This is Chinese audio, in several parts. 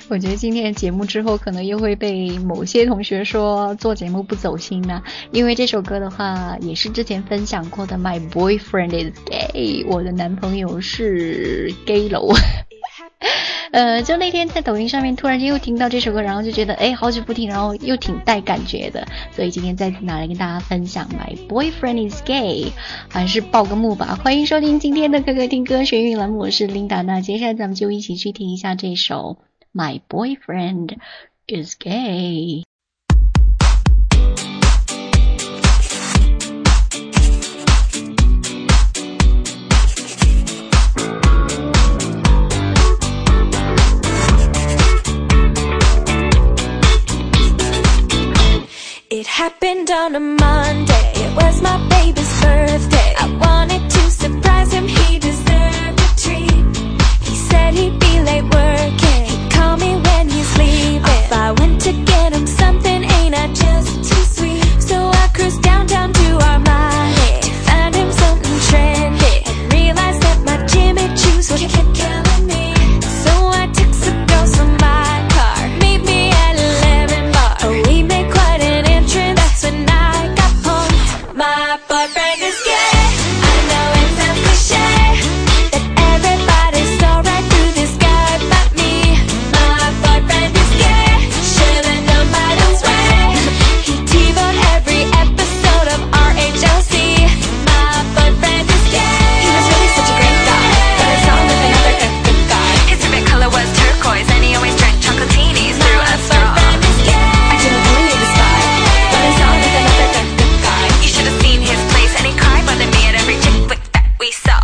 我觉得今天的节目之后可能又会被某些同学说做节目不走心呢，因为这首歌的话也是之前分享过的 My boyfriend is gay， 我的男朋友是 gay 喽。就那天在抖音上面突然间又听到这首歌，然后就觉得好久不听，然后又挺带感觉的，所以今天再次拿来跟大家分享 My boyfriend is gay， 还是报个幕吧。欢迎收听今天的科科听歌学韵栏目，我是琳达，那接下来咱们就一起去听一下这首 My boyfriend is gay。 It happened on a Monday, it was my baby's birthday. I wanted to surprise him, he deserved a treat. He said he'd be late working, he'd call me when he's leaving. If I went to get him something, ain't I just too sweet? So I cruised downtown to Armani to find him something trendy, and realized that my Jimmy Choos would keep killing me. So I took some girls from my car, meet me at 11 bar. Oh, we made quite an entrance when I got home. My boyfriend is gay. I know it sounds cliche that everybody's alright through this guy but me. My boyfriend is gay. Should've known by the way he TiVo'd every episode of RHLC. My boyfriend is gay. He was really such a great guy, but I saw him with another good guy. His favorite color was turquoise, and he always drank chocolateenies through a straw. I didn't really need a spy, but I saw him with another good guy. You should have seen his place, and he cried more than me at every chick flick that we saw.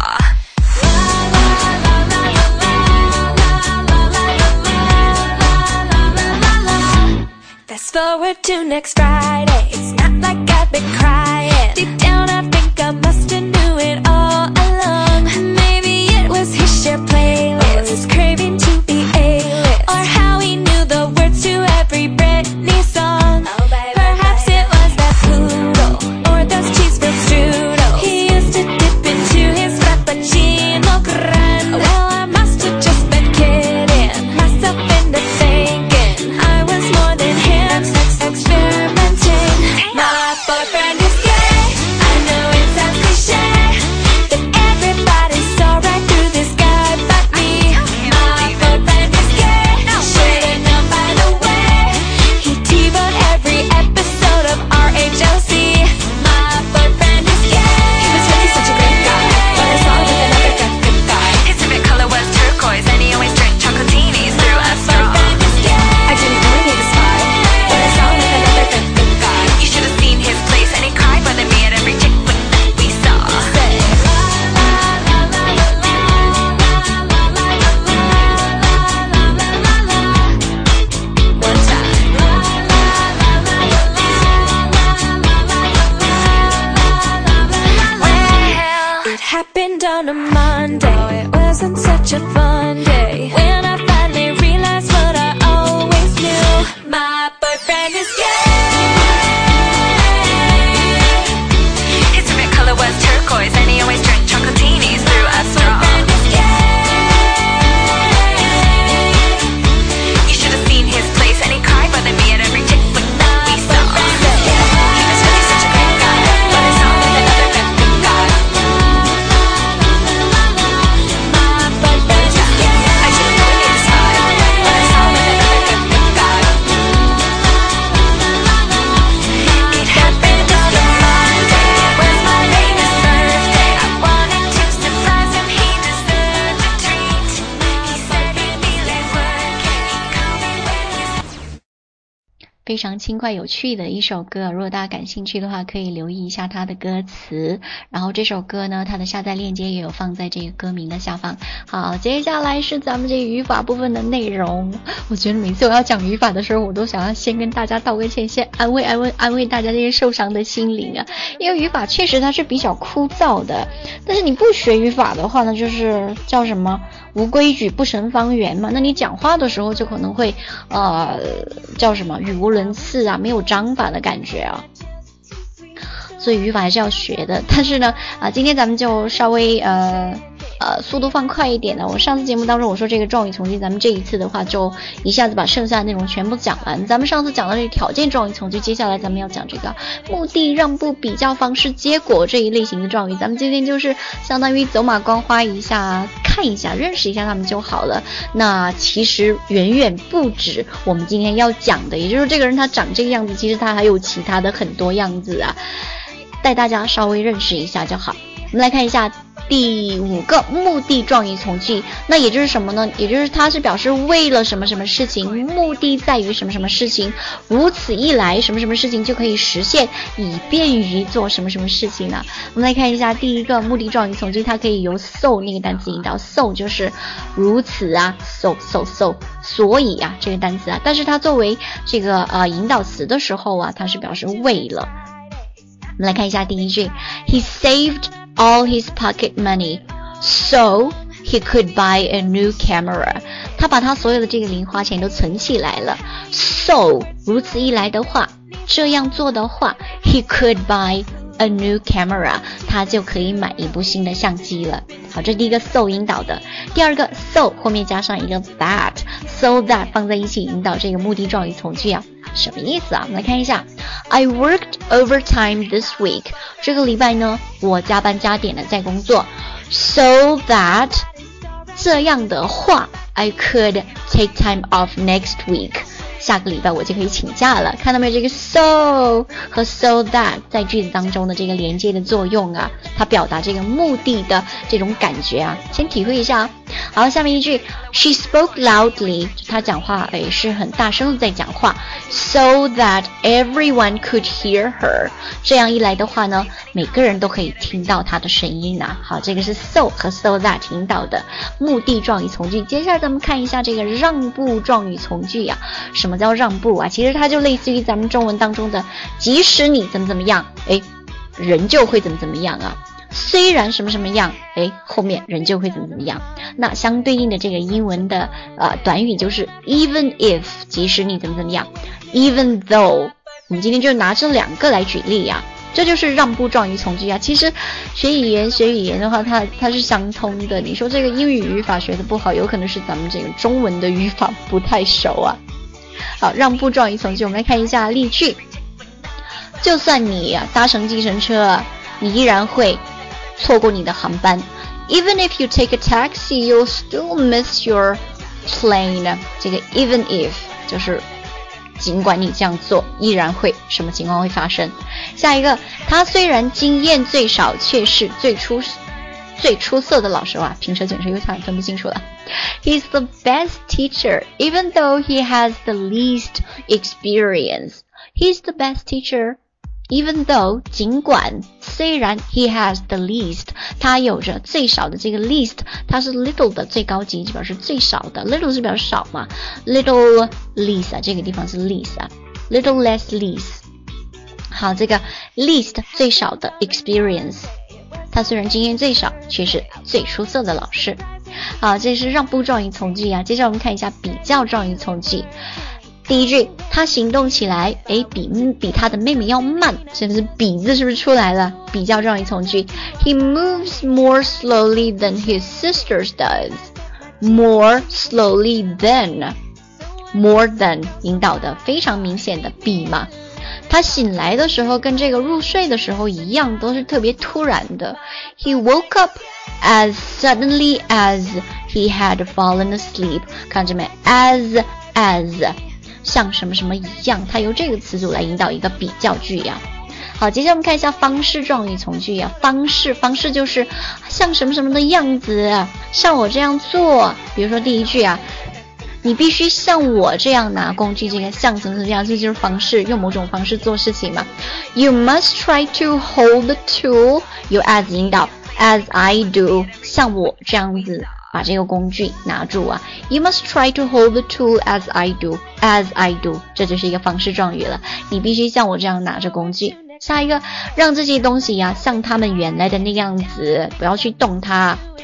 Fast forward to next Friday, it's not like I've been crying. Deep down I think I must have knew it all along. Maybe it was his shared playlist, or his craving to be A-list, or how he knew the words to every Britney song. Perhaps it was that poodle, or those cheese-filled strudels he used to dip into his frappuccino grande. Well, I must have just been kidding myself into thinking I was more than him, experimenting. My boyfriend is gay. I know it sounds cliche that everybody's alright through this guy but me. My boyfriend is gay. Should've known by the way he TiVo'd every episode of RHLC. My boyfriend is gay. He was really such a great guy, but I saw him with another good guy. His favorite color was turquoise, and he always drank chocolateenies through a straw. I didn't really need a spy, but I saw him with another good guy. You should have seen his place, and he cried more than me at every chick flick that we saw. Say la la la la la la la la la la la la la. One time. La la la la la la la la la. Well, it happened on a Monday. It wasn't such a fun day when I finally realized what I always knew. My boyfriend is gay. His favorite color was turquoise, and he always drank chocolateenies through a straw. You should have seen his place, and he cried more than me at every chick flick that we saw. He was really such a great guy, but I saw him with another good guy. My boyfriend is gay. I didn't really need a spy, but I saw him with another good guy. It happened on a Monday, it was my baby's birthday. I wanted to surprise him, he deserved a treat. He said he'd be late working, he'd call me when he's 非常轻快有趣的一首歌，如果大家感兴趣的话可以留意一下它的歌词，然后这首歌呢它的下载链接也有放在这个歌名的下方。好，接下来是咱们这个语法部分的内容。我觉得每次我要讲语法的时候，我都想要先跟大家道个歉，先安慰大家这些受伤的心灵啊，因为语法确实它是比较枯燥的，但是你不学语法的话呢，就是叫什么无规矩不成方圆嘛，那你讲话的时候就可能会叫什么语无伦次啊，没有章法的感觉啊。所以语法还是要学的，但是呢今天咱们就稍微速度放快一点呢。我上次节目当中我说这个状语从句，咱们这一次的话就一下子把剩下的内容全部讲完。咱们上次讲到这个条件状语从句，接下来咱们要讲这个目的、让步、比较方式、结果这一类型的状语。咱们今天就是相当于走马观花一下，看一下，认识一下他们就好了。那其实远远不止我们今天要讲的，也就是这个人他长这个样子，其实他还有其他的很多样子啊，带大家稍微认识一下就好。我们来看一下第5个目的状语从句，那也就是什么呢？也就是它是表示为了什么什么事情，目的在于什么什么事情，如此一来什么什么事情就可以实现，以便于做什么什么事情呢？我们来看一下第1个目的状语从句，它可以由 so 那个单词引导， so 就是如此啊， so 所以啊这个单词啊，但是它作为这个引导词的时候啊，它是表示为了。我们来看一下第1句 He saved all his pocket money so he could buy a new camera. 他把他所有的这个零花钱都存起来了， so 如此一来的话，这样做的话 he could buy a new camera, 他就可以买一部新的相机了。好，这第1个 so 引导的。第2个 so 后面加上一个 that, so that 放在一起引导这个目的状语从句啊，什么意思啊？我们来看一下 I worked overtime this week. 这个礼拜呢，我加班加点的在工作， so that 这样的话 I could take time off next week. 下个礼拜我就可以请假了。看到没有，这个 so 和 so that 在句子当中的这个连接的作用啊，它表达这个目的的这种感觉啊，先体会一下啊。好，下面一句 She spoke loudly. 她讲话是很大声的在讲话， so that everyone could hear her. 这样一来的话呢，每个人都可以听到她的声音啊。好，这个是 so 和 so that 引导的目的状语从句。接下来咱们看一下这个让步状语从句啊。什么叫让步啊？其实它就类似于咱们中文当中的即使你怎么怎么样，人就会怎么怎么样啊。虽然什么什么样，后面人就会怎么怎么样。那相对应的这个英文的短语就是 even if, 即使你怎么怎么样 even though. 我们今天就拿这2个来举例啊，这就是让步状语从句啊。其实学语言的话，它是相通的。你说这个英语语法学的不好，有可能是咱们这个中文的语法不太熟啊。好，让步状语从句，我们来看一下例句。就算你搭乘计程车，你依然会错过你的航班。Even if you take a taxi, you'll still miss your plane. 这个 even if 就是尽管你这样做，依然会什么情况会发生。下一个，他虽然经验最少，却是最出色的老师。哇，平舌卷舌又差点分不清楚了。He's the best teacher, even though he has the least experience. He's the best teacher, even though 尽管虽然 he has the least 他有着最少的这个 least 它是 little 的最高级，表示最少的， little 是表示少嘛， little least 这个地方是 least little less least。 好，这个 least 最少的 experience， 他虽然经验最少，却是最出色的老师。好，这是让步状语从句啊。接下来我们看一下比较状语从句。第一句，他行动起来比他的妹妹要慢，是不是比字是不是出来了？比较状语从句 He moves more slowly than his sisters does. More slowly than, more than 引导的非常明显的比嘛。他醒来的时候跟这个入睡的时候一样，都是特别突然的。He woke up as suddenly as he had fallen asleep. 看着没 as 像什么什么一样，它由这个词组来引导一个比较句呀。好，接下来我们看一下方式状语从句呀。方式就是像什么什么的样子，像我这样做。比如说第一句啊，你必须像我这样拿工具，这个像怎么样，这就是方式，用某种方式做事情嘛。You must try to hold the tool， 由 as 引导 as I do， 像我这样子把这个工具拿住啊。You must try to hold the tool as I do, as I do， 这就是一个方式状语了。你必须像我这样拿着工具。下一个，让这些东西呀像他们原来的那样子，不要去动它。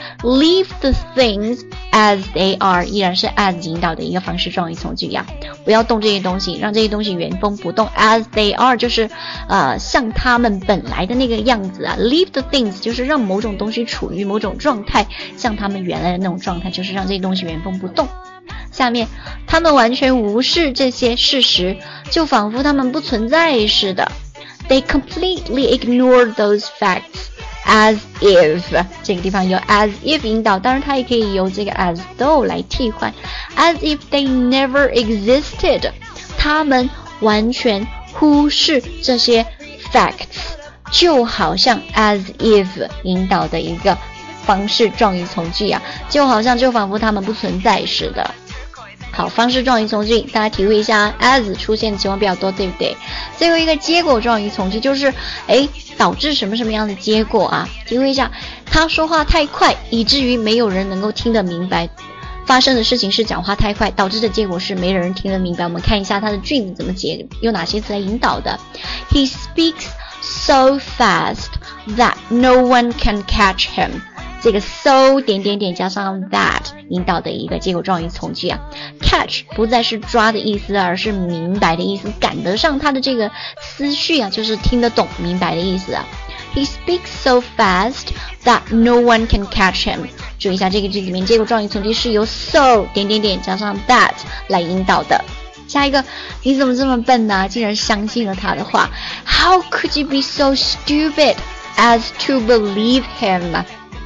leave the things as they are 依然是 as 引导的一个方式状语从句呀，不要动这些东西，让这些东西原封不动。as they are 就是像他们本来的那个样子啊 leave the things 就是让某种东西处于某种状态，像他们原来的那种状态，就是让这些东西原封不动。下面他们完全无视这些事实，就仿佛他们不存在似的。They completely ignore those facts as if 这个地方有 as if 引导，当然它也可以由这个 as though 来替换。As if they never existed 他们完全忽视这些 facts， 就好像 as if 引导的一个方式状语从句啊，就好像就仿佛他们不存在似的。好，方式状语从句大家体会一下 as 出现的情况比较多，对不对？最后一个结果状语从句就是导致什么什么样的结果啊，体会一下。他说话太快以至于没有人能够听得明白，发生的事情是讲话太快导致的结果是没人听得明白。我们看一下他的句子怎么解，有哪些词来引导的。 He speaks so fast that no one can catch him，这个 so 点点点加上 that 引导的一个结果状语从句啊。catch 不再是抓的意思，而是明白的意思，赶得上他的这个思绪啊，就是听得懂明白的意思啊。He speaks so fast that no one can catch him， 注意一下这个句子里面结果状语从句是由 so 点点点加上 that 来引导的。下一个，你怎么这么笨呢？竟然相信了他的话。 How could you be so stupid as to believe him？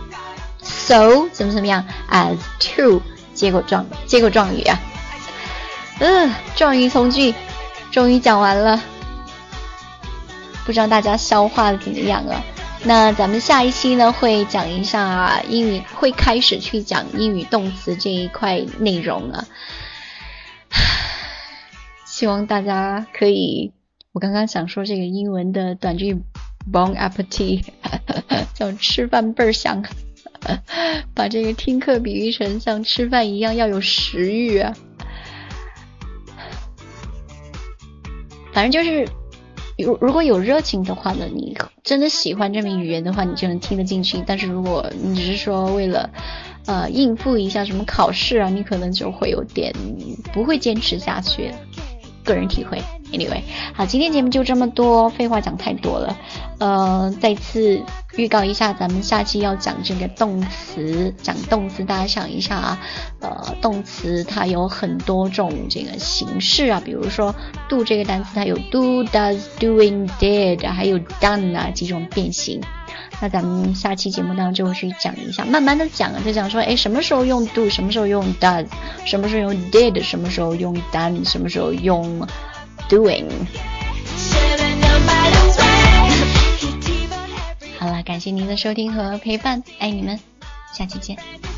So 怎么样 as to 结果状语啊。状语从句终于讲完了，不知道大家消化的怎么样啊？那咱们下一期呢会讲一下英语，会开始去讲英语动词这一块内容啊。希望大家可以，我刚刚想说这个英文的短句 Bon appetit 叫吃饭倍儿香，把这个听课比喻成像吃饭一样要有食欲啊。反正就是如果有热情的话呢，你真的喜欢这门语言的话，你就能听得进去。但是如果你只是说为了应付一下什么考试啊，你可能就会有点不会坚持下去，个人体会。Anyway， 好，今天节目就这么多，废话讲太多了。再次预告一下，咱们下期要讲这个动词，讲动词大家想一下啊，动词它有很多种这个形式啊，比如说 do 这个单词它有 do does doing did 还有 done 啊几种变形。那咱们下期节目当中就会去讲一下，慢慢的讲啊，就讲说什么时候用 do， 什么时候用 does， 什么时候用 did， 什么时候用 done， 什么时候用 doing。 好了，感谢您的收听和陪伴，爱你们，下期见。